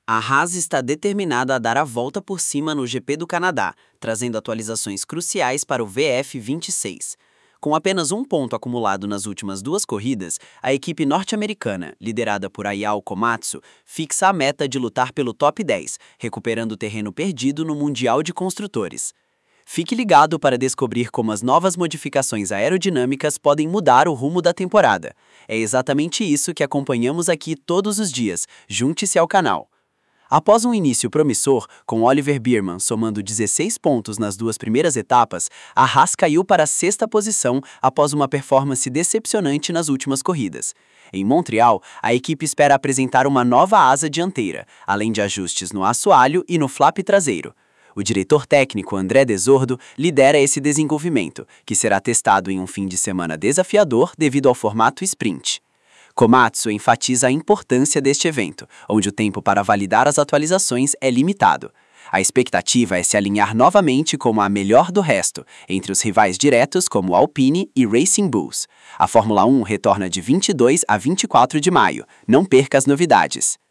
A Haas está determinada a dar a volta por cima no GP do Canadá, trazendo atualizações cruciais para o VF26. Com apenas um ponto acumulado nas últimas duas corridas, a equipe norte-americana, liderada por Ayao Komatsu, fixa a meta de lutar pelo top 10, recuperando o terreno perdido no Mundial de Construtores. Fique ligado para descobrir como as novas modificações aerodinâmicas podem mudar o rumo da temporada. É exatamente isso que acompanhamos aqui todos os dias. Junte-se ao canal. Após um início promissor, com Oliver Biermann somando 16 pontos nas duas primeiras etapas, a Haas caiu para a sexta posição após uma performance decepcionante nas últimas corridas. Em Montreal, a equipe espera apresentar uma nova asa dianteira, além de ajustes no assoalho e no flap traseiro. O diretor técnico André Desordo lidera esse desenvolvimento, que será testado em um fim de semana desafiador devido ao formato sprint. Komatsu enfatiza a importância deste evento, onde o tempo para validar as atualizações é limitado. A expectativa é se alinhar novamente como a melhor do resto, entre os rivais diretos como Alpine e Racing Bulls. A Fórmula 1 retorna de 22 a 24 de maio. Não perca as novidades.